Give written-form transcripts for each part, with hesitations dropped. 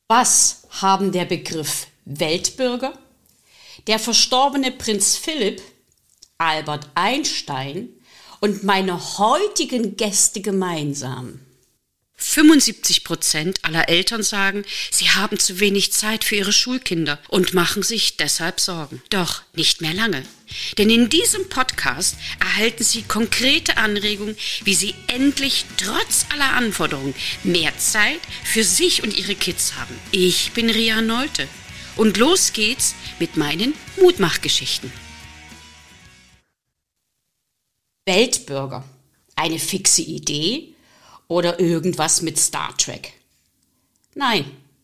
Was haben der Begriff Weltbürger, der verstorbene Prinz Philipp, Albert Einstein und meine heutigen Gäste gemeinsam? 75% aller Eltern sagen, sie haben zu wenig Zeit für ihre Schulkinder und machen sich deshalb Sorgen. Doch nicht mehr lange. Denn in diesem Podcast erhalten Sie konkrete Anregungen, wie Sie endlich trotz aller Anforderungen mehr Zeit für sich und Ihre Kids haben. Ich bin Ria Nolte und los geht's mit meinen Mutmachgeschichten. Weltbürger. Eine fixe Idee? Oder irgendwas mit Star Trek? Nein,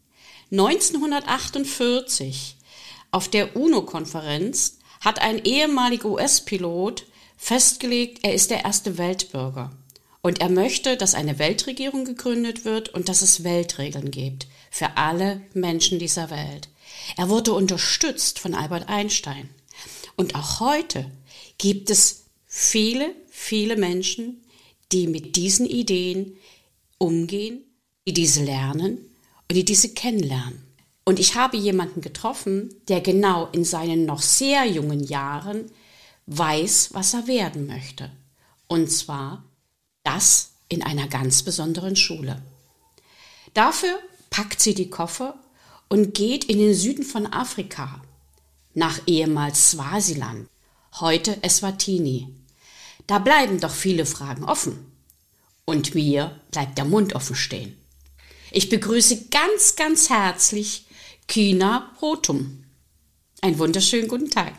1948 auf der UNO-Konferenz hat ein ehemaliger US-Pilot festgelegt, er ist der erste Weltbürger. Und er möchte, dass eine Weltregierung gegründet wird und dass es Weltregeln gibt für alle Menschen dieser Welt. Er wurde unterstützt von Albert Einstein. Und auch heute gibt es viele, viele Menschen, die mit diesen Ideen umgehen, die diese lernen und die diese kennenlernen. Und ich habe jemanden getroffen, der genau in seinen noch sehr jungen Jahren weiß, was er werden möchte. Und zwar das in einer ganz besonderen Schule. Dafür packt sie die Koffer und geht in den Süden von Afrika, nach ehemals Swasiland, heute Eswatini. Da bleiben doch viele Fragen offen. Und mir bleibt der Mund offen stehen. Ich begrüße ganz, ganz herzlich Kina Hotum. Einen wunderschönen guten Tag.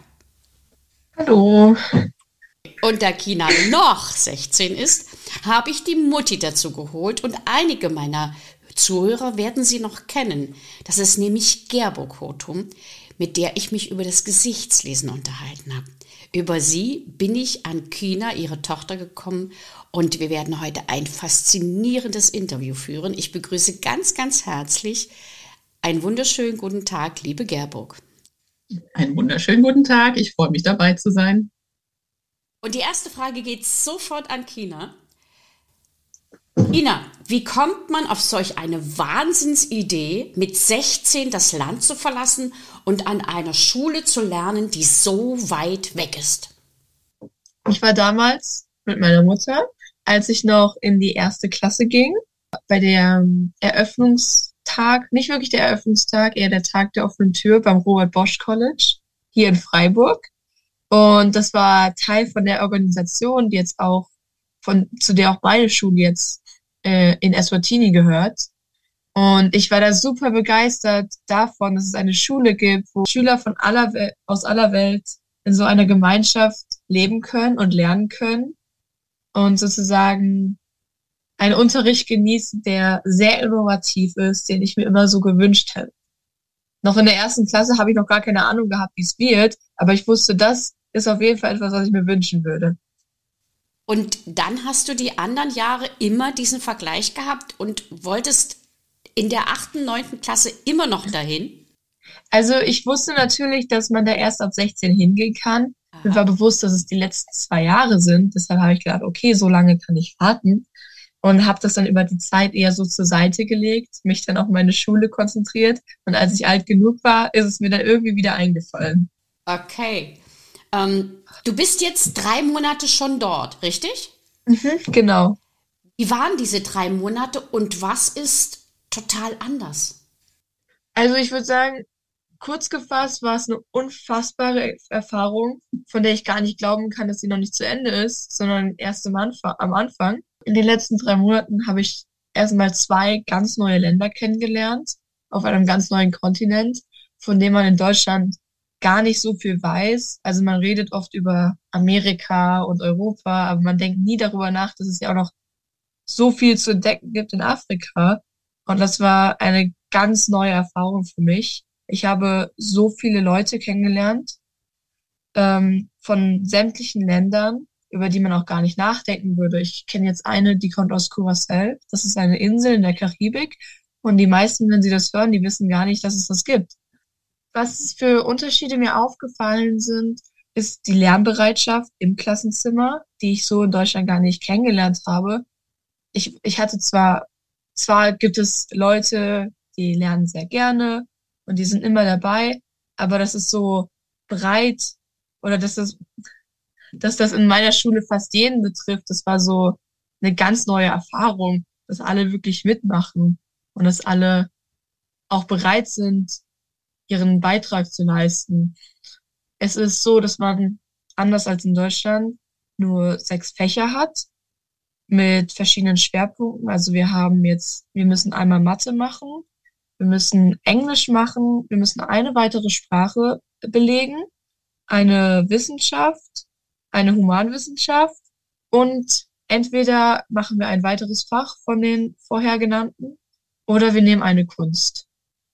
Hallo. Und da Kina noch 16 ist, habe ich die Mutti dazu geholt und einige meiner Zuhörer werden sie noch kennen. Das ist nämlich Gerburg Hotum, mit der ich mich über das Gesichtslesen unterhalten habe. Über sie bin ich an Kina, ihre Tochter, gekommen und wir werden heute ein faszinierendes Interview führen. Ich begrüße ganz, ganz herzlich einen wunderschönen guten Tag, liebe Gerburg. Einen wunderschönen guten Tag, ich freue mich dabei zu sein. Und die erste Frage geht sofort an Kina. Kina, wie kommt man auf solch eine Wahnsinnsidee, mit 16 das Land zu verlassen und an einer Schule zu lernen, die so weit weg ist? Ich war damals mit meiner Mutter, als ich noch in die erste Klasse ging, bei der Eröffnungstag, nicht wirklich der Eröffnungstag, eher der Tag der offenen Tür beim Robert Bosch College hier in Freiburg. Und das war Teil von der Organisation, die jetzt auch zu der auch meine Schule jetzt in Eswatini gehört. Und ich war da super begeistert davon, dass es eine Schule gibt, wo Schüler aus aller Welt in so einer Gemeinschaft leben können und lernen können und sozusagen einen Unterricht genießen, der sehr innovativ ist, den ich mir immer so gewünscht hätte. Noch in der ersten Klasse habe ich noch gar keine Ahnung gehabt, wie es wird, aber ich wusste, das ist auf jeden Fall etwas, was ich mir wünschen würde. Und dann hast du die anderen Jahre immer diesen Vergleich gehabt und wolltest in der 8., 9. Klasse immer noch dahin? Also ich wusste natürlich, dass man da erst ab 16 hingehen kann. Aha. Mir war bewusst, dass es die letzten 2 Jahre sind. Deshalb habe ich gedacht, okay, so lange kann ich warten. Und habe das dann über die Zeit eher so zur Seite gelegt, mich dann auf meine Schule konzentriert. Und als ich alt genug war, ist es mir dann irgendwie wieder eingefallen. Okay. Du bist jetzt 3 Monate schon dort, richtig? Genau. Wie waren diese 3 Monate und was ist total anders? Also ich würde sagen, kurz gefasst war es eine unfassbare Erfahrung, von der ich gar nicht glauben kann, dass sie noch nicht zu Ende ist, sondern erst am Anfang. In den letzten 3 Monaten habe ich erstmal 2 ganz neue Länder kennengelernt, auf einem ganz neuen Kontinent, von dem man in Deutschland gar nicht so viel weiß. Also man redet oft über Amerika und Europa, aber man denkt nie darüber nach, dass es ja auch noch so viel zu entdecken gibt in Afrika. Und das war eine ganz neue Erfahrung für mich. Ich habe so viele Leute kennengelernt, von sämtlichen Ländern, über die man auch gar nicht nachdenken würde. Ich kenne jetzt eine, die kommt aus Curaçao. Das ist eine Insel in der Karibik. Und die meisten, wenn sie das hören, die wissen gar nicht, dass es das gibt. Was für Unterschiede mir aufgefallen sind, ist die Lernbereitschaft im Klassenzimmer, die ich so in Deutschland gar nicht kennengelernt habe. Ich hatte zwar gibt es Leute, die lernen sehr gerne und die sind immer dabei. Aber das ist so breit oder dass das in meiner Schule fast jeden betrifft, das war so eine ganz neue Erfahrung, dass alle wirklich mitmachen und dass alle auch bereit sind, ihren Beitrag zu leisten. Es ist so, dass man anders als in Deutschland nur 6 Fächer hat mit verschiedenen Schwerpunkten. Also wir müssen einmal Mathe machen, wir müssen Englisch machen, wir müssen eine weitere Sprache belegen, eine Wissenschaft, eine Humanwissenschaft und entweder machen wir ein weiteres Fach von den vorher genannten oder wir nehmen eine Kunst.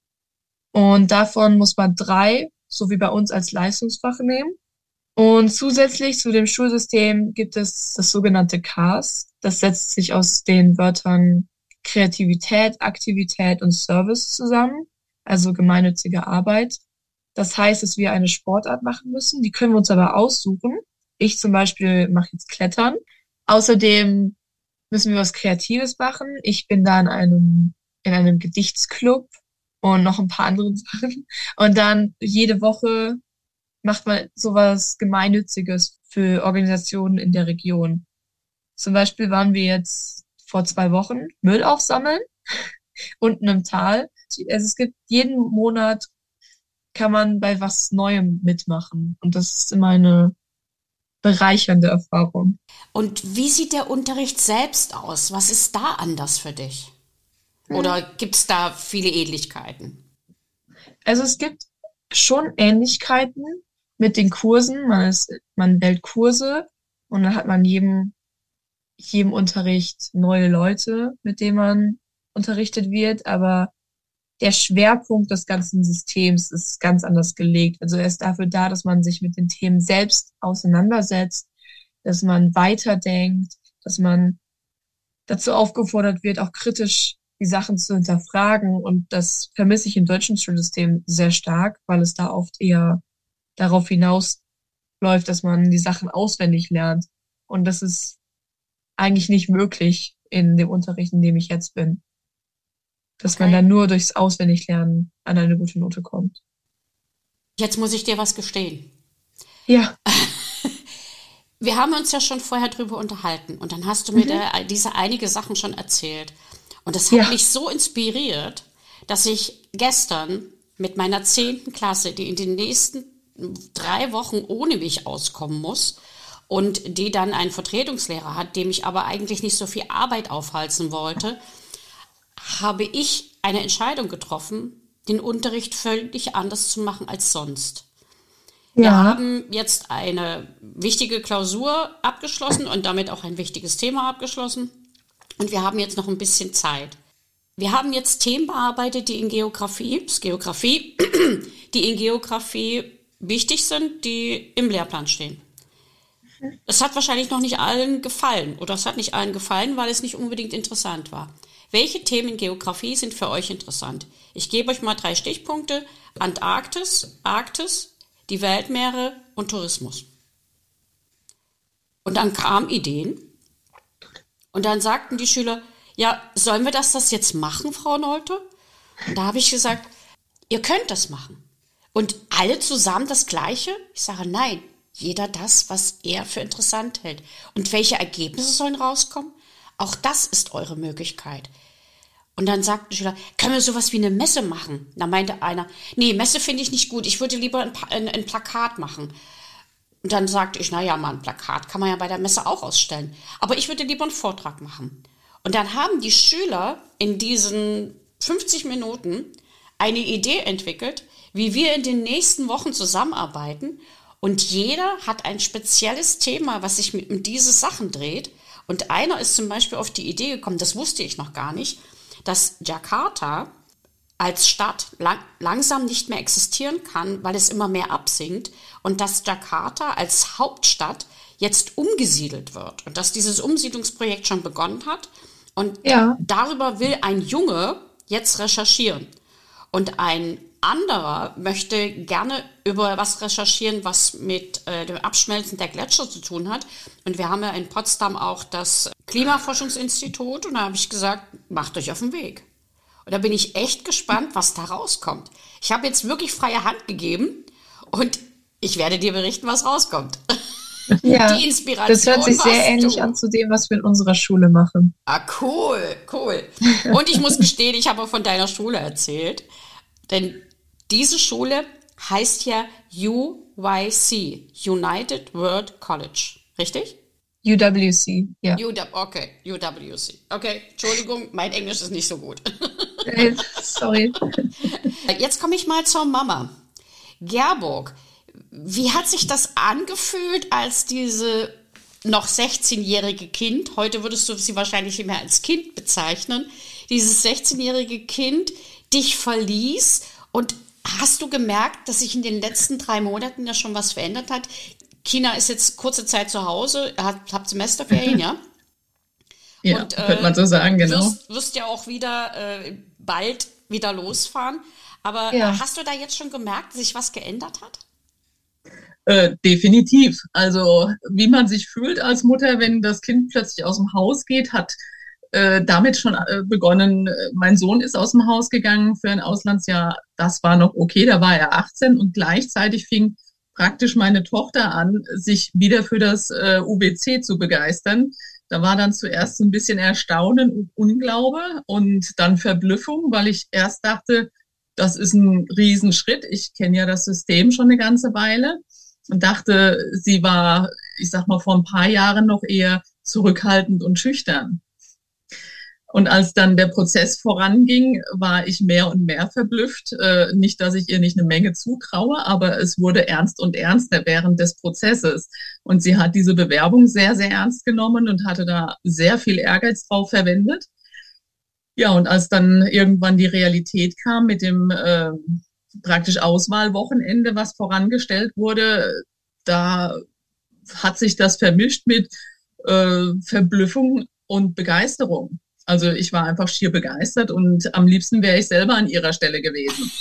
Und davon muss man 3, so wie bei uns, als Leistungsfach nehmen. Und zusätzlich zu dem Schulsystem gibt es das sogenannte KAS. Das setzt sich aus den Wörtern Kreativität, Aktivität und Service zusammen, also gemeinnützige Arbeit. Das heißt, dass wir eine Sportart machen müssen, die können wir uns aber aussuchen. Ich zum Beispiel mache jetzt Klettern. Außerdem müssen wir was Kreatives machen. Ich bin da in einem Gedichtsclub und noch ein paar andere Sachen. Und dann jede Woche macht man sowas Gemeinnütziges für Organisationen in der Region. Zum Beispiel waren wir jetzt vor 2 Wochen Müll aufsammeln unten im Tal. Also es gibt jeden Monat kann man bei was Neuem mitmachen. Und das ist immer eine bereichernde Erfahrung. Und wie sieht der Unterricht selbst aus? Was ist da anders für dich? Oder gibt es da viele Ähnlichkeiten? Also es gibt schon Ähnlichkeiten mit den Kursen. Man wählt Kurse und dann hat man jedem Unterricht neue Leute, mit denen man unterrichtet wird. Aber der Schwerpunkt des ganzen Systems ist ganz anders gelegt. Also er ist dafür da, dass man sich mit den Themen selbst auseinandersetzt, dass man weiterdenkt, dass man dazu aufgefordert wird, auch kritisch die Sachen zu hinterfragen. Und das vermisse ich im deutschen Schulsystem sehr stark, weil es da oft eher darauf hinausläuft, dass man die Sachen auswendig lernt. Und das ist eigentlich nicht möglich in dem Unterricht, in dem ich jetzt bin. Dass man dann nur durchs Auswendiglernen an eine gute Note kommt. Jetzt muss ich dir was gestehen. Ja. Wir haben uns ja schon vorher drüber unterhalten und dann hast du mir diese einige Sachen schon erzählt. Und das hat mich so inspiriert, dass ich gestern mit meiner 10. Klasse, die in den nächsten 3 Wochen ohne mich auskommen muss und die dann einen Vertretungslehrer hat, dem ich aber eigentlich nicht so viel Arbeit aufhalsen wollte, habe ich eine Entscheidung getroffen, den Unterricht völlig anders zu machen als sonst. Ja. Wir haben jetzt eine wichtige Klausur abgeschlossen und damit auch ein wichtiges Thema abgeschlossen. Und wir haben jetzt noch ein bisschen Zeit. Wir haben jetzt Themen bearbeitet, die in Geografie wichtig sind, die im Lehrplan stehen. Es hat wahrscheinlich noch nicht allen gefallen oder es hat nicht allen gefallen, weil es nicht unbedingt interessant war. Welche Themen in Geografie sind für euch interessant? Ich gebe euch mal 3 Stichpunkte. Antarktis, Arktis, die Weltmeere und Tourismus. Und dann kamen Ideen und dann sagten die Schüler, ja, sollen wir das jetzt machen, Frau Nolte? Und da habe ich gesagt, ihr könnt das machen. Und alle zusammen das Gleiche? Ich sage, nein, jeder das, was er für interessant hält. Und welche Ergebnisse sollen rauskommen? Auch das ist eure Möglichkeit. Und dann sagten die Schüler, können wir sowas wie eine Messe machen? Da meinte einer, nee, Messe finde ich nicht gut, ich würde lieber ein Plakat machen. Und dann sagte ich, naja, mal ein Plakat kann man ja bei der Messe auch ausstellen. Aber ich würde lieber einen Vortrag machen. Und dann haben die Schüler in diesen 50 Minuten eine Idee entwickelt, wie wir in den nächsten Wochen zusammenarbeiten. Und jeder hat ein spezielles Thema, was sich um diese Sachen dreht. Und einer ist zum Beispiel auf die Idee gekommen, das wusste ich noch gar nicht, dass Jakarta als Stadt langsam nicht mehr existieren kann, weil es immer mehr absinkt und dass Jakarta als Hauptstadt jetzt umgesiedelt wird und dass dieses Umsiedlungsprojekt schon begonnen hat und darüber will ein Junge jetzt recherchieren und ein anderer möchte gerne über was recherchieren, was mit dem Abschmelzen der Gletscher zu tun hat. Und wir haben ja in Potsdam auch das Klimaforschungsinstitut und da habe ich gesagt, macht euch auf den Weg. Und da bin ich echt gespannt, was da rauskommt. Ich habe jetzt wirklich freie Hand gegeben und ich werde dir berichten, was rauskommt. Ja, Die Inspiration das hört sich sehr warst ähnlich du. an zu dem, was wir in unserer Schule machen. Ah, cool, cool. Und ich muss gestehen, ich habe auch von deiner Schule erzählt. Denn diese Schule heißt ja UYC, United World College. Richtig? UWC, ja. Okay, UWC. Okay, Entschuldigung, mein Englisch ist nicht so gut. Sorry. Jetzt komme ich mal zur Mama. Gerburg, wie hat sich das angefühlt, als diese noch 16-jährige Kind, heute würdest du sie wahrscheinlich nicht mehr als Kind bezeichnen, dieses 16-jährige Kind dich verließ und hast du gemerkt, dass sich in den letzten 3 Monaten ja schon was verändert hat? China ist jetzt kurze Zeit zu Hause, habt Semesterferien, ja? Ja, Und könnte man so sagen, genau. wirst ja auch wieder bald wieder losfahren. Aber Ja. hast du da jetzt schon gemerkt, dass sich was geändert hat? Definitiv. Also wie man sich fühlt als Mutter, wenn das Kind plötzlich aus dem Haus geht, hat damit schon begonnen. Mein Sohn ist aus dem Haus gegangen für ein Auslandsjahr. Das war noch okay, da war er 18 und gleichzeitig fing praktisch meine Tochter an, sich wieder für das UWC zu begeistern. Da war dann zuerst so ein bisschen Erstaunen und Unglaube und dann Verblüffung, weil ich erst dachte, das ist ein Riesenschritt. Ich kenne ja das System schon eine ganze Weile und dachte, sie war, ich sag mal, vor ein paar Jahren noch eher zurückhaltend und schüchtern. Und als dann der Prozess voranging, war ich mehr und mehr verblüfft. Nicht, dass ich ihr nicht eine Menge zutraue, aber es wurde ernst und ernster während des Prozesses. Und sie hat diese Bewerbung sehr, sehr ernst genommen und hatte da sehr viel Ehrgeiz drauf verwendet. Ja, und als dann irgendwann die Realität kam mit dem praktisch Auswahlwochenende, was vorangestellt wurde, da hat sich das vermischt mit Verblüffung und Begeisterung. Also ich war einfach schier begeistert und am liebsten wäre ich selber an ihrer Stelle gewesen.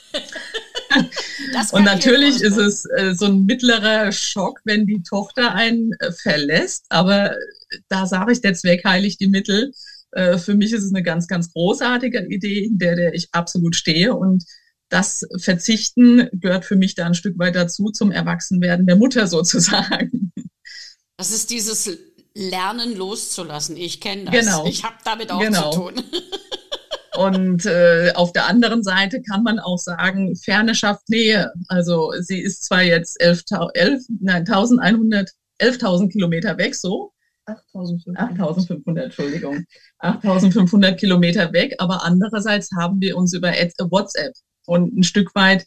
Und natürlich ist es so ein mittlerer Schock, wenn die Tochter einen verlässt. Aber da sage ich, der Zweck heiligt die Mittel. Für mich ist es eine ganz, ganz großartige Idee, in der ich absolut stehe. Und das Verzichten gehört für mich da ein Stück weit dazu, zum Erwachsenwerden der Mutter sozusagen. Das ist dieses Lernen loszulassen. Ich kenne das. Genau. Ich habe damit auch Genau. zu tun. Und auf der anderen Seite kann man auch sagen, Ferne schafft Nähe. Also sie ist zwar jetzt 11.000 Kilometer weg, so. 8.500, Entschuldigung. 8.500 Kilometer weg, aber andererseits haben wir uns über WhatsApp und ein Stück weit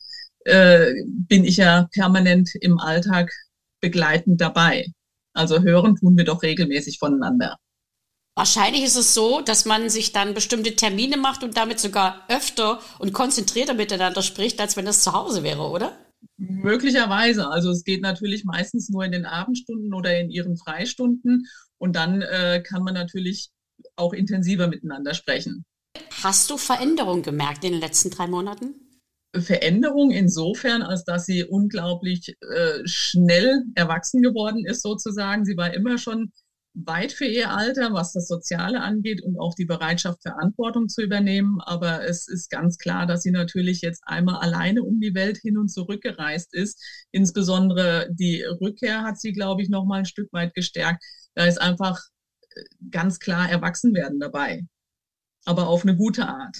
bin ich ja permanent im Alltag begleitend dabei. Also hören tun wir doch regelmäßig voneinander. Wahrscheinlich ist es so, dass man sich dann bestimmte Termine macht und damit sogar öfter und konzentrierter miteinander spricht, als wenn das zu Hause wäre, oder? Möglicherweise. Also es geht natürlich meistens nur in den Abendstunden oder in ihren Freistunden und dann kann man natürlich auch intensiver miteinander sprechen. Hast du Veränderungen gemerkt in den letzten 3 Monaten? Veränderung insofern, als dass sie unglaublich schnell erwachsen geworden ist sozusagen. Sie war immer schon weit für ihr Alter, was das Soziale angeht und auch die Bereitschaft, Verantwortung zu übernehmen. Aber es ist ganz klar, dass sie natürlich jetzt einmal alleine um die Welt hin und zurück gereist ist. Insbesondere die Rückkehr hat sie, glaube ich, noch mal ein Stück weit gestärkt. Da ist einfach ganz klar Erwachsenwerden dabei, aber auf eine gute Art.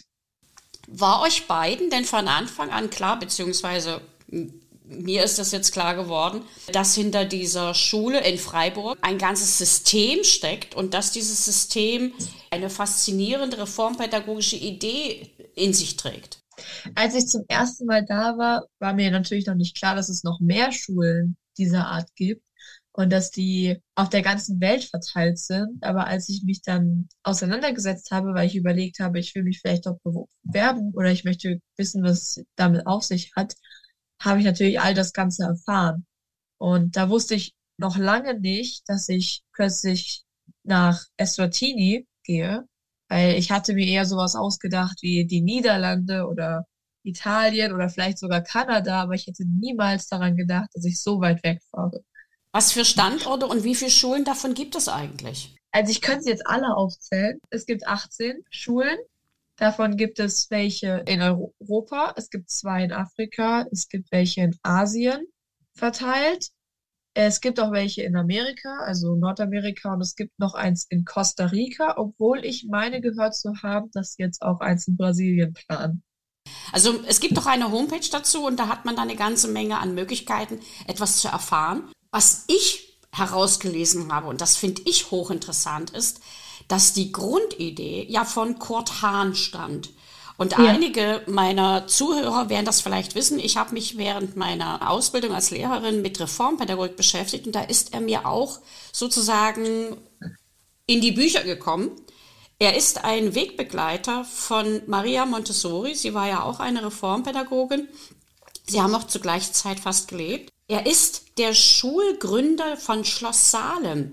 War euch beiden denn von Anfang an klar, beziehungsweise mir ist das jetzt klar geworden, dass hinter dieser Schule in Freiburg ein ganzes System steckt und dass dieses System eine faszinierende reformpädagogische Idee in sich trägt? Als ich zum ersten Mal da war, war mir natürlich noch nicht klar, dass es noch mehr Schulen dieser Art gibt und dass die auf der ganzen Welt verteilt sind. Aber als ich mich dann auseinandergesetzt habe, weil ich überlegt habe, ich will mich vielleicht doch bewerben oder ich möchte wissen, was es damit auf sich hat, habe ich natürlich all das Ganze erfahren. Und da wusste ich noch lange nicht, dass ich plötzlich nach Eswatini gehe, weil ich hatte mir eher sowas ausgedacht wie die Niederlande oder Italien oder vielleicht sogar Kanada, aber ich hätte niemals daran gedacht, dass ich so weit wegfahre. Was für Standorte und wie viele Schulen davon gibt es eigentlich? Also ich könnte sie jetzt alle aufzählen. Es gibt 18 Schulen. Davon gibt es welche in Europa, es gibt 2 in Afrika, es gibt welche in Asien verteilt. Es gibt auch welche in Amerika, also Nordamerika, und es gibt noch eins in Costa Rica, obwohl ich meine gehört zu haben, dass sie jetzt auch eins in Brasilien planen. Also es gibt doch eine Homepage dazu und da hat man dann eine ganze Menge an Möglichkeiten, etwas zu erfahren. Was ich herausgelesen habe, und das finde ich hochinteressant, ist, dass die Grundidee ja von Kurt Hahn stammt. Und Ja. einige meiner Zuhörer werden das vielleicht wissen. Ich habe mich während meiner Ausbildung als Lehrerin mit Reformpädagogik beschäftigt und da ist er mir auch sozusagen in die Bücher gekommen. Er ist ein Wegbegleiter von Maria Montessori. Sie war ja auch eine Reformpädagogin. Sie haben auch zur gleichen Zeit fast gelebt. Er ist der Schulgründer von Schloss Salem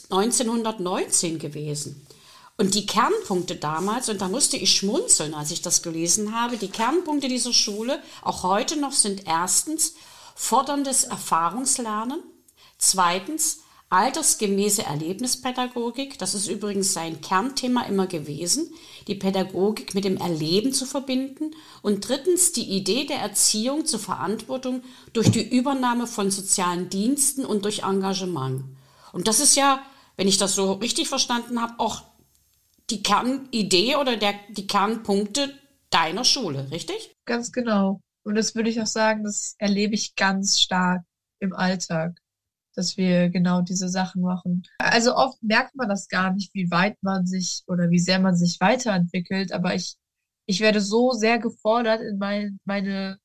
1919 gewesen. Und die Kernpunkte damals, und da musste ich schmunzeln, als ich das gelesen habe, die Kernpunkte dieser Schule, auch heute noch, sind erstens forderndes Erfahrungslernen, zweitens altersgemäße Erlebnispädagogik, das ist übrigens sein Kernthema immer gewesen, die Pädagogik mit dem Erleben zu verbinden und drittens die Idee der Erziehung zur Verantwortung durch die Übernahme von sozialen Diensten und durch Engagement. Und das ist ja, wenn ich das so richtig verstanden habe, auch die Kernidee oder die Kernpunkte deiner Schule, richtig? Ganz genau. Und das würde ich auch sagen, das erlebe ich ganz stark im Alltag, dass wir genau diese Sachen machen. Also oft merkt man das gar nicht, wie weit man sich oder wie sehr man sich weiterentwickelt, aber ich werde so sehr gefordert, in meine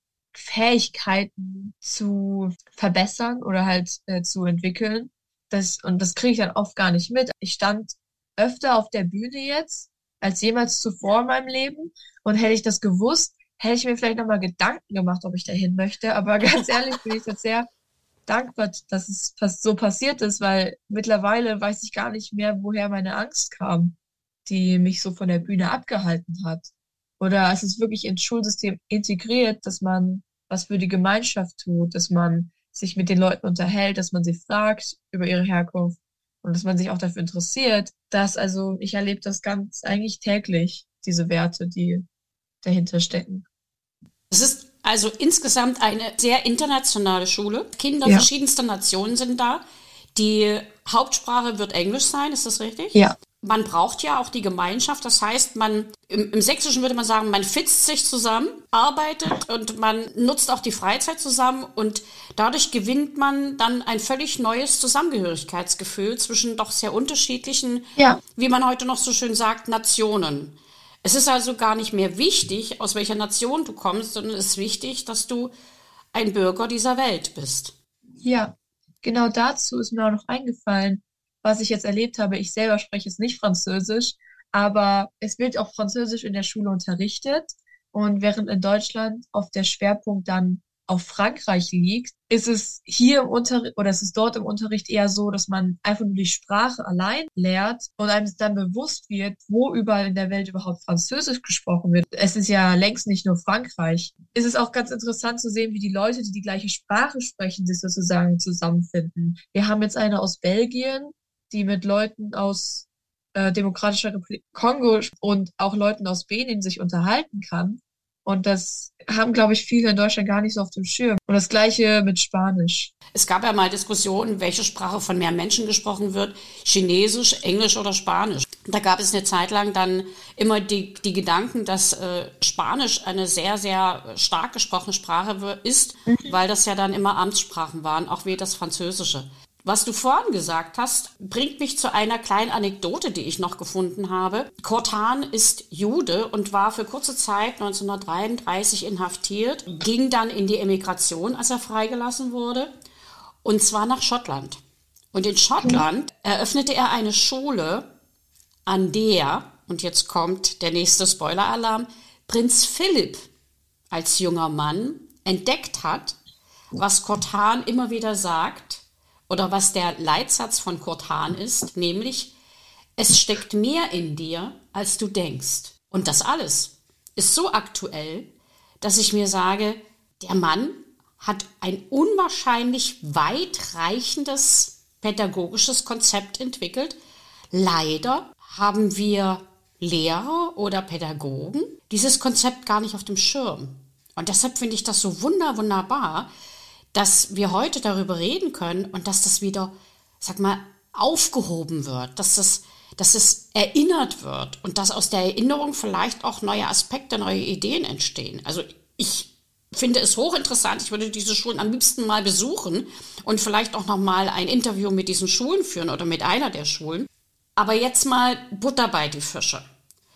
Fähigkeiten zu verbessern oder halt zu entwickeln. Und das kriege ich dann oft gar nicht mit. Ich stand öfter auf der Bühne jetzt als jemals zuvor in meinem Leben. Und hätte ich das gewusst, hätte ich mir vielleicht nochmal Gedanken gemacht, ob ich dahin möchte. Aber ganz ehrlich bin ich jetzt sehr dankbar, dass es so passiert ist, weil mittlerweile weiß ich gar nicht mehr, woher meine Angst kam, die mich so von der Bühne abgehalten hat. Oder es ist wirklich ins Schulsystem integriert, dass man was für die Gemeinschaft tut, dass man sich mit den Leuten unterhält, dass man sie fragt über ihre Herkunft und dass man sich auch dafür interessiert. Also ich erlebe das ganz eigentlich täglich, diese Werte, die dahinter stecken. Es ist also insgesamt eine sehr internationale Schule. Kinder Ja. verschiedenster Nationen sind da. Die Hauptsprache wird Englisch sein, ist das richtig? Ja. Man braucht ja auch die Gemeinschaft. Das heißt, im Sächsischen würde man sagen, man fitzt sich zusammen, arbeitet und man nutzt auch die Freizeit zusammen und dadurch gewinnt man dann ein völlig neues Zusammengehörigkeitsgefühl zwischen doch sehr unterschiedlichen, Ja. wie man heute noch so schön sagt, Nationen. Es ist also gar nicht mehr wichtig, aus welcher Nation du kommst, sondern es ist wichtig, dass du ein Bürger dieser Welt bist. Ja, genau dazu ist mir auch noch eingefallen, was ich jetzt erlebt habe. Ich selber spreche jetzt nicht Französisch, aber es wird auch Französisch in der Schule unterrichtet. Und während in Deutschland oft der Schwerpunkt dann auf Frankreich liegt, ist es hier im Unterricht oder es ist dort im Unterricht eher so, dass man einfach nur die Sprache allein lernt und einem dann bewusst wird, wo überall in der Welt überhaupt Französisch gesprochen wird. Es ist ja längst nicht nur Frankreich. Es ist auch ganz interessant zu sehen, wie die Leute, die die gleiche Sprache sprechen, sich sozusagen zusammenfinden. Wir haben jetzt eine aus Belgien, die mit Leuten aus Demokratischer Republik Kongo und auch Leuten aus Benin sich unterhalten kann. Und das haben, glaube ich, viele in Deutschland gar nicht so auf dem Schirm. Und das Gleiche mit Spanisch. Es gab ja mal Diskussionen, welche Sprache von mehr Menschen gesprochen wird, Chinesisch, Englisch oder Spanisch. Da gab es eine Zeit lang dann immer die Gedanken, dass Spanisch eine sehr, sehr stark gesprochene Sprache ist, weil das ja dann immer Amtssprachen waren, auch wie das Französische. Was du vorhin gesagt hast, bringt mich zu einer kleinen Anekdote, die ich noch gefunden habe. Kurt Hahn ist Jude und war für kurze Zeit 1933 inhaftiert, ging dann in die Emigration, als er freigelassen wurde, und zwar nach Schottland. Und in Schottland eröffnete er eine Schule, an der, und jetzt kommt der nächste Spoiler-Alarm, Prinz Philipp als junger Mann entdeckt hat, was Kurt Hahn immer wieder sagt, oder was der Leitsatz von Kurt Hahn ist, nämlich, es steckt mehr in dir, als du denkst. Und das alles ist so aktuell, dass ich mir sage, der Mann hat ein unwahrscheinlich weitreichendes pädagogisches Konzept entwickelt. Leider haben wir Lehrer oder Pädagogen dieses Konzept gar nicht auf dem Schirm. Und deshalb finde ich das so wunderbar, dass wir heute darüber reden können und dass das wieder, sag mal, aufgehoben wird, dass es erinnert wird und dass aus der Erinnerung vielleicht auch neue Aspekte, neue Ideen entstehen. Also ich finde es hochinteressant. Ich würde diese Schulen am liebsten mal besuchen und vielleicht auch noch mal ein Interview mit diesen Schulen führen oder mit einer der Schulen. Aber jetzt mal Butter bei die Fische.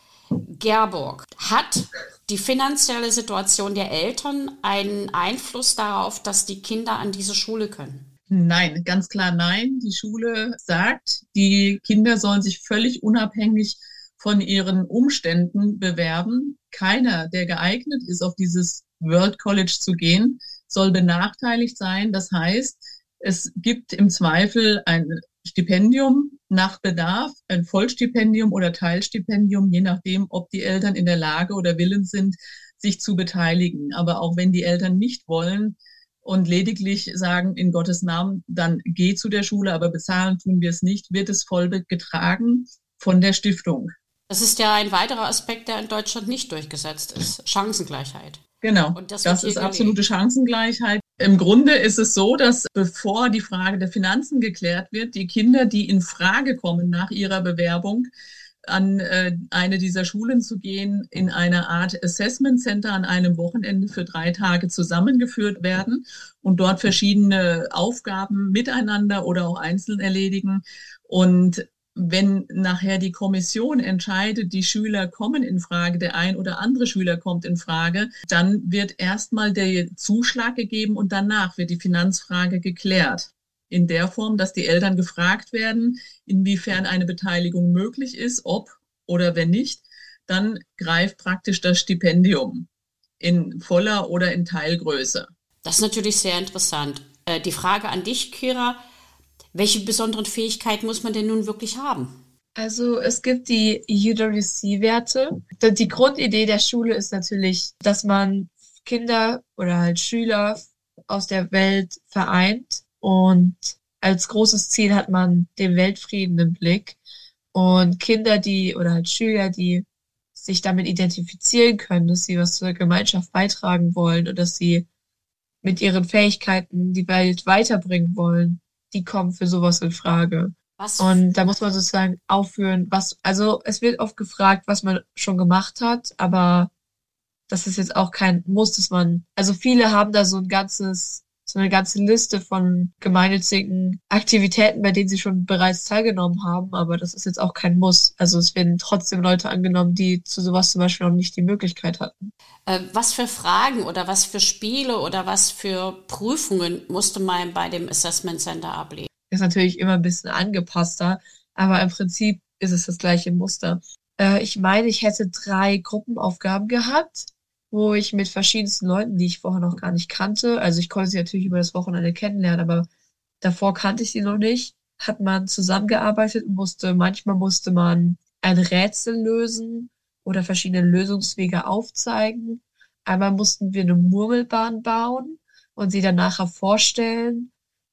Gerburg, hat die finanzielle Situation der Eltern einen Einfluss darauf, dass die Kinder an diese Schule können? Nein, ganz klar nein. Die Schule sagt, die Kinder sollen sich völlig unabhängig von ihren Umständen bewerben. Keiner, der geeignet ist, auf dieses World College zu gehen, soll benachteiligt sein. Das heißt, es gibt im Zweifel ein Stipendium nach Bedarf, ein Vollstipendium oder Teilstipendium, je nachdem, ob die Eltern in der Lage oder willens sind, sich zu beteiligen. Aber auch wenn die Eltern nicht wollen und lediglich sagen, in Gottes Namen, dann geh zu der Schule, aber bezahlen tun wir es nicht, wird es voll getragen von der Stiftung. Das ist ja ein weiterer Aspekt, der in Deutschland nicht durchgesetzt ist. Chancengleichheit. Genau, Und das ist absolute Chancengleichheit. Im Grunde ist es so, dass bevor die Frage der Finanzen geklärt wird, die Kinder, die in Frage kommen nach ihrer Bewerbung, an eine dieser Schulen zu gehen, in einer Art Assessment Center an einem Wochenende für 3 Tage zusammengeführt werden und dort verschiedene Aufgaben miteinander oder auch einzeln erledigen. Und wenn nachher die Kommission entscheidet, die Schüler kommen in Frage, der ein oder andere Schüler kommt in Frage, dann wird erstmal der Zuschlag gegeben und danach wird die Finanzfrage geklärt. In der Form, dass die Eltern gefragt werden, inwiefern eine Beteiligung möglich ist, ob oder wenn nicht, dann greift praktisch das Stipendium in voller oder in Teilgröße. Das ist natürlich sehr interessant. Die Frage an dich, Kira: Welche besonderen Fähigkeiten muss man denn nun wirklich haben? Also es gibt die UWC-Werte. Die Grundidee der Schule ist natürlich, dass man Kinder oder halt Schüler aus der Welt vereint, und als großes Ziel hat man den Weltfrieden im Blick. Und Kinder, oder halt Schüler, die sich damit identifizieren können, dass sie was zur Gemeinschaft beitragen wollen und dass sie mit ihren Fähigkeiten die Welt weiterbringen wollen, die kommen für sowas in Frage. Und da muss man sozusagen aufführen, also es wird oft gefragt, was man schon gemacht hat, aber das ist jetzt auch kein Muss, also viele haben da so eine ganze Liste von gemeinnützigen Aktivitäten, bei denen sie schon bereits teilgenommen haben, aber das ist jetzt auch kein Muss. Also es werden trotzdem Leute angenommen, die zu sowas zum Beispiel noch nicht die Möglichkeit hatten. Was für Fragen oder was für Spiele oder was für Prüfungen musste man bei dem Assessment Center ablegen? Ist natürlich immer ein bisschen angepasster, aber im Prinzip ist es das gleiche Muster. Ich meine, ich hätte 3 Gruppenaufgaben gehabt, wo ich mit verschiedensten Leuten, die ich vorher noch gar nicht kannte, also ich konnte sie natürlich über das Wochenende kennenlernen, aber davor kannte ich sie noch nicht, hat man zusammengearbeitet und manchmal musste man ein Rätsel lösen oder verschiedene Lösungswege aufzeigen. Einmal mussten wir eine Murmelbahn bauen und sie dann nachher vorstellen.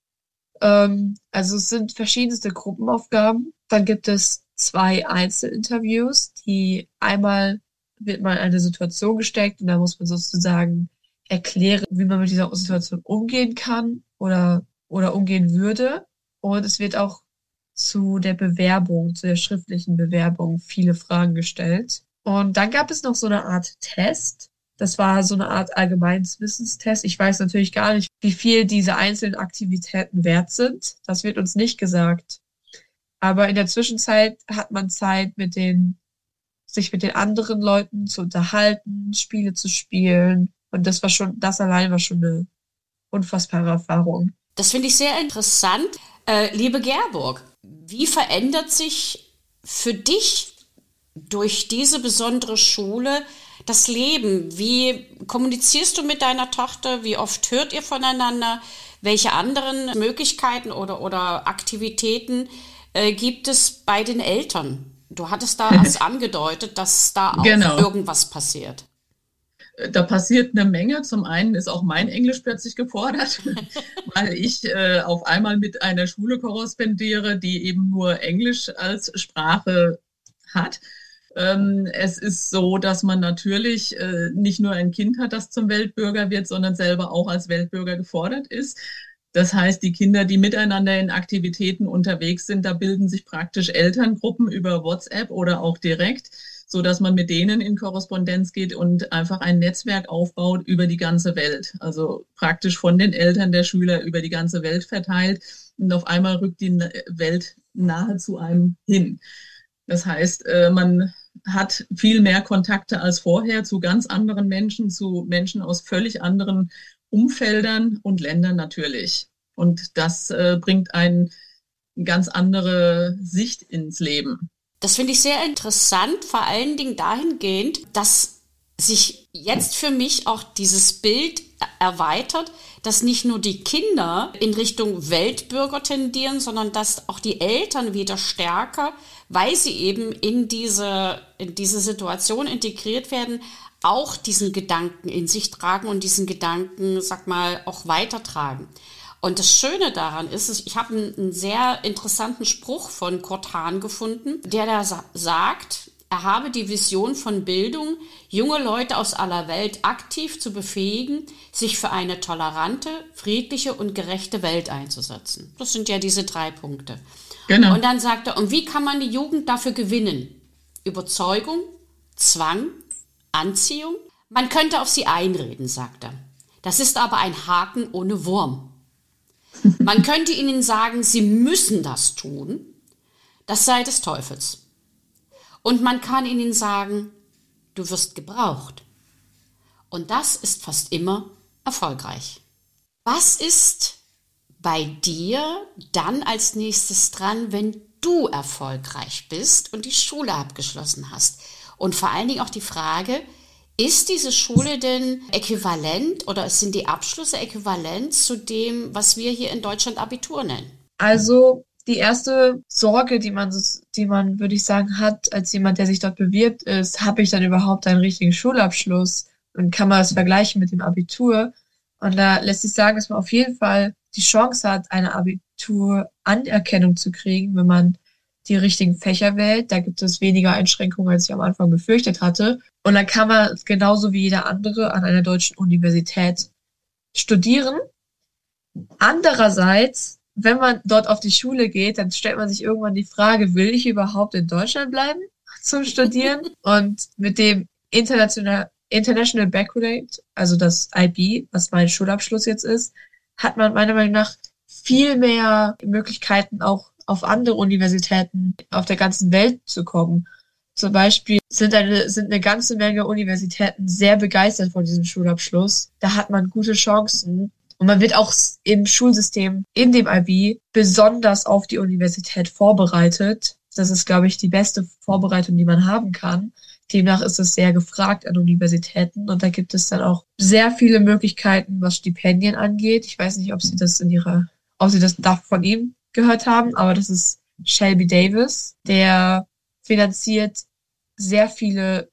Also es sind verschiedenste Gruppenaufgaben. Dann gibt es 2 Einzelinterviews, einmal wird man in eine Situation gesteckt und da muss man sozusagen erklären, wie man mit dieser Situation umgehen kann oder umgehen würde. Und es wird auch zu der schriftlichen Bewerbung viele Fragen gestellt. Und dann gab es noch so eine Art Test. Das war so eine Art allgemeines Wissenstest. Ich weiß natürlich gar nicht, wie viel diese einzelnen Aktivitäten wert sind. Das wird uns nicht gesagt. Aber in der Zwischenzeit hat man Zeit, sich mit den anderen Leuten zu unterhalten, Spiele zu spielen. Und das allein war schon eine unfassbare Erfahrung. Das finde ich sehr interessant. Liebe Gerburg, wie verändert sich für dich durch diese besondere Schule das Leben? Wie kommunizierst du mit deiner Tochter? Wie oft hört ihr voneinander? Welche anderen Möglichkeiten oder Aktivitäten gibt es bei den Eltern? Du hattest da erst angedeutet, dass da auch irgendwas passiert. Da passiert eine Menge. Zum einen ist auch mein Englisch plötzlich gefordert, weil ich auf einmal mit einer Schule korrespondiere, die eben nur Englisch als Sprache hat. Es ist so, dass man natürlich nicht nur ein Kind hat, das zum Weltbürger wird, sondern selber auch als Weltbürger gefordert ist. Das heißt, die Kinder, die miteinander in Aktivitäten unterwegs sind, da bilden sich praktisch Elterngruppen über WhatsApp oder auch direkt, so dass man mit denen in Korrespondenz geht und einfach ein Netzwerk aufbaut über die ganze Welt. Also praktisch von den Eltern der Schüler über die ganze Welt verteilt. Und auf einmal rückt die Welt nahe zu einem hin. Das heißt, man hat viel mehr Kontakte als vorher zu ganz anderen Menschen, zu Menschen aus völlig anderen Umfeldern und Ländern natürlich. Und das bringt eine ganz andere Sicht ins Leben. Das finde ich sehr interessant, vor allen Dingen dahingehend, dass sich jetzt für mich auch dieses Bild erweitert, dass nicht nur die Kinder in Richtung Weltbürger tendieren, sondern dass auch die Eltern wieder stärker, weil sie eben in diese Situation integriert werden, auch diesen Gedanken in sich tragen und diesen Gedanken, sag mal, auch weitertragen. Und das Schöne daran ist, ich habe einen sehr interessanten Spruch von Kurt Hahn gefunden, der da sagt, er habe die Vision von Bildung, junge Leute aus aller Welt aktiv zu befähigen, sich für eine tolerante, friedliche und gerechte Welt einzusetzen. Das sind ja diese 3 Punkte. Genau. Und dann sagt er, und wie kann man die Jugend dafür gewinnen? Überzeugung, Zwang, Anziehung? Man könnte auf sie einreden, sagt er. Das ist aber ein Haken ohne Wurm. Man könnte ihnen sagen, sie müssen das tun. Das sei des Teufels. Und man kann ihnen sagen, du wirst gebraucht. Und das ist fast immer erfolgreich. Was ist bei dir dann als nächstes dran, wenn du erfolgreich bist und die Schule abgeschlossen hast? Und vor allen Dingen auch die Frage, ist diese Schule denn äquivalent oder sind die Abschlüsse äquivalent zu dem, was wir hier in Deutschland Abitur nennen? Also die erste Sorge, die man, würde ich sagen, hat, als jemand, der sich dort bewirbt, ist, habe ich dann überhaupt einen richtigen Schulabschluss? Und kann man das vergleichen mit dem Abitur? Und da lässt sich sagen, dass man auf jeden Fall die Chance hat, eine Abitur-Anerkennung zu kriegen, wenn man die richtigen Fächer wählt. Da gibt es weniger Einschränkungen, als ich am Anfang befürchtet hatte. Und dann kann man genauso wie jeder andere an einer deutschen Universität studieren. Andererseits, wenn man dort auf die Schule geht, dann stellt man sich irgendwann die Frage, will ich überhaupt in Deutschland bleiben zum Studieren? Und mit dem International Baccalaureate, also das IB, was mein Schulabschluss jetzt ist, hat man meiner Meinung nach viel mehr Möglichkeiten, auch auf andere Universitäten auf der ganzen Welt zu kommen. Zum Beispiel sind eine ganze Menge Universitäten sehr begeistert von diesem Schulabschluss. Da hat man gute Chancen. Und man wird auch im Schulsystem, in dem IB, besonders auf die Universität vorbereitet. Das ist, glaube ich, die beste Vorbereitung, die man haben kann. Demnach ist es sehr gefragt an Universitäten. Und da gibt es dann auch sehr viele Möglichkeiten, was Stipendien angeht. Ich weiß nicht, ob Sie das von ihm gehört haben, aber das ist Shelby Davis, der finanziert sehr viele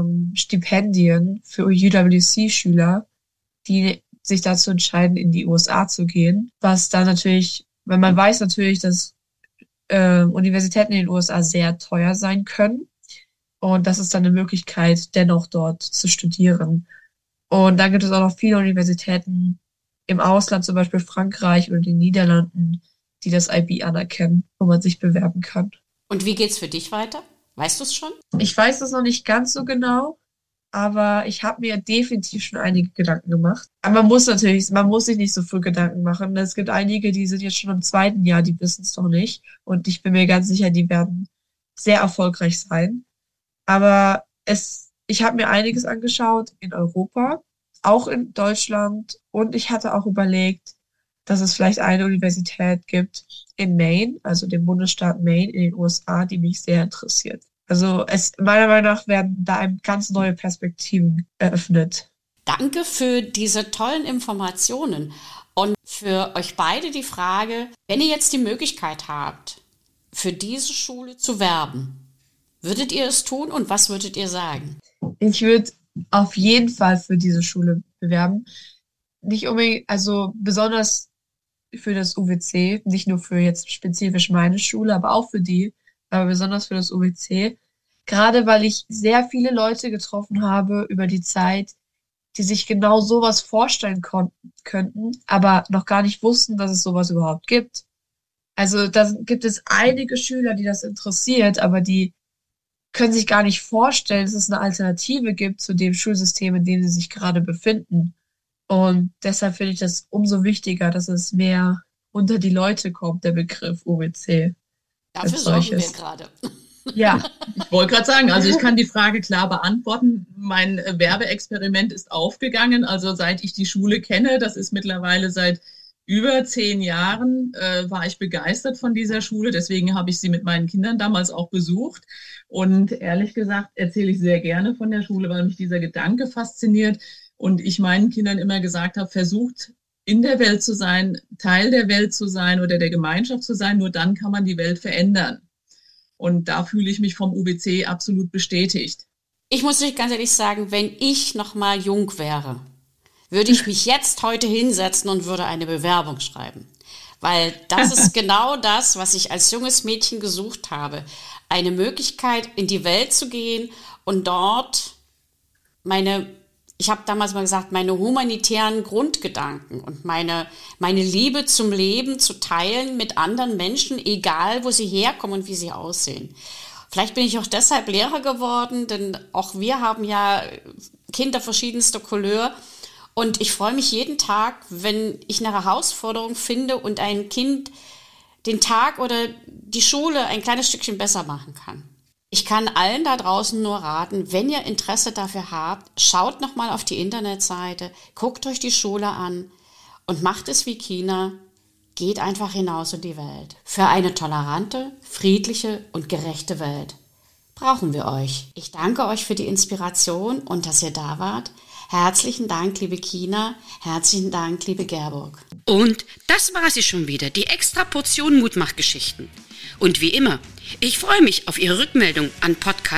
Stipendien für UWC-Schüler, die sich dazu entscheiden, in die USA zu gehen. Was dann natürlich, wenn man weiß natürlich, dass Universitäten in den USA sehr teuer sein können. Und das ist dann eine Möglichkeit, dennoch dort zu studieren. Und dann gibt es auch noch viele Universitäten im Ausland, zum Beispiel Frankreich oder den Niederlanden, die das IB anerkennen, wo man sich bewerben kann. Und wie geht's für dich weiter? Weißt du es schon? Ich weiß das noch nicht ganz so genau, aber ich habe mir definitiv schon einige Gedanken gemacht. Aber man muss sich nicht so viel Gedanken machen. Es gibt einige, die sind jetzt schon im 2. Jahr, die wissen es noch nicht. Und ich bin mir ganz sicher, die werden sehr erfolgreich sein. Aber ich habe mir einiges angeschaut in Europa, auch in Deutschland. Und ich hatte auch überlegt, dass es vielleicht eine Universität gibt in Maine, also dem Bundesstaat Maine in den USA, die mich sehr interessiert. Also meiner Meinung nach werden da einem ganz neue Perspektiven eröffnet. Danke für diese tollen Informationen und für euch beide die Frage, wenn ihr jetzt die Möglichkeit habt, für diese Schule zu werben, würdet ihr es tun und was würdet ihr sagen? Ich würde auf jeden Fall für diese Schule bewerben. Nicht unbedingt, also besonders für das UWC, nicht nur für jetzt spezifisch meine Schule, aber auch für die, aber besonders für das UWC, Gerade weil ich sehr viele Leute getroffen habe über die Zeit, die sich genau sowas vorstellen könnten, aber noch gar nicht wussten, dass es sowas überhaupt gibt. Also da gibt es einige Schüler, die das interessiert, aber die können sich gar nicht vorstellen, dass es eine Alternative gibt zu dem Schulsystem, in dem sie sich gerade befinden. Und deshalb finde ich das umso wichtiger, dass es mehr unter die Leute kommt, der Begriff UWC. Dafür sorgen wir gerade. Ja. Ich wollte gerade sagen, also ich kann die Frage klar beantworten. Mein Werbeexperiment ist aufgegangen. Also seit ich die Schule kenne, das ist mittlerweile seit über 10 Jahren, war ich begeistert von dieser Schule. Deswegen habe ich sie mit meinen Kindern damals auch besucht. Und ehrlich gesagt erzähle ich sehr gerne von der Schule, weil mich dieser Gedanke fasziniert. Und ich meinen Kindern immer gesagt habe, versucht in der Welt zu sein, Teil der Welt zu sein oder der Gemeinschaft zu sein. Nur dann kann man die Welt verändern. Und da fühle ich mich vom UWC absolut bestätigt. Ich muss euch ganz ehrlich sagen, wenn ich noch mal jung wäre, würde ich mich jetzt heute hinsetzen und würde eine Bewerbung schreiben. Weil das ist genau das, was ich als junges Mädchen gesucht habe. Eine Möglichkeit, in die Welt zu gehen und dort ich habe damals mal gesagt, meine humanitären Grundgedanken und meine Liebe zum Leben zu teilen mit anderen Menschen, egal wo sie herkommen und wie sie aussehen. Vielleicht bin ich auch deshalb Lehrer geworden, denn auch wir haben ja Kinder verschiedenster Couleur. Und ich freue mich jeden Tag, wenn ich eine Herausforderung finde und ein Kind den Tag oder die Schule ein kleines Stückchen besser machen kann. Ich kann allen da draußen nur raten, wenn ihr Interesse dafür habt, schaut nochmal auf die Internetseite, guckt euch die Schule an und macht es wie Kina, geht einfach hinaus in die Welt. Für eine tolerante, friedliche und gerechte Welt brauchen wir euch. Ich danke euch für die Inspiration und dass ihr da wart. Herzlichen Dank, liebe Kina. Herzlichen Dank, liebe Gerburg. Und das war sie schon wieder, die extra Portion Mutmachgeschichten. Und wie immer, ich freue mich auf Ihre Rückmeldung an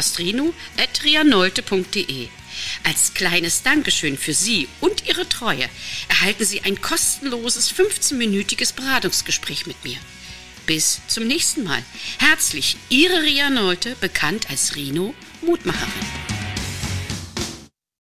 podcastrino@rianolte.de. Als kleines Dankeschön für Sie und Ihre Treue erhalten Sie ein kostenloses 15-minütiges Beratungsgespräch mit mir. Bis zum nächsten Mal. Herzlich, Ihre Ria Nolte, bekannt als Rino, Mutmacherin.